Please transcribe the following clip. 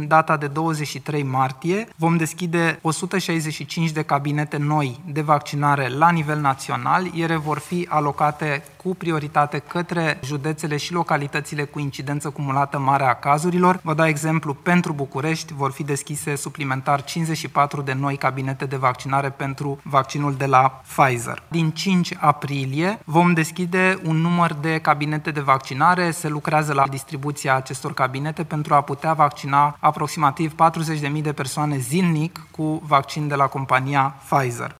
din data de 23 martie, vom deschide 165 de cabinete noi de vaccinare la nivel național. Ele vor fi alocate cu prioritate către județele și localitățile cu incidență cumulată mare a cazurilor. Vă dau exemplu, pentru București vor fi deschise suplimentar 54 de noi cabinete de vaccinare pentru vaccinul de la Pfizer. Din 5 aprilie vom deschide un număr de cabinete de vaccinare. Se lucrează la distribuția acestor cabinete pentru a putea vaccina aproximativ 40.000 de persoane zilnic cu vaccin de la compania Pfizer.